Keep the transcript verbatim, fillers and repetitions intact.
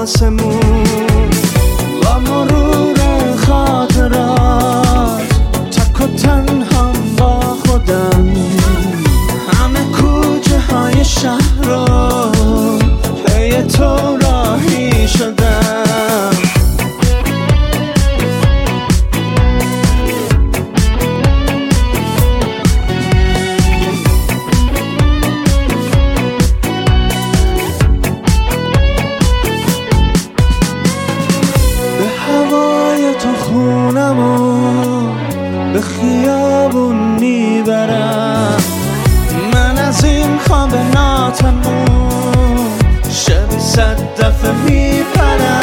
آسمون با مرور خاطرات تک و تنها با خودم همه کوچه های شهر رو پی تو راهی شدم تو خونمو به خیابون میبرم من از این خواب ناتمون شب صد دفعه میپرم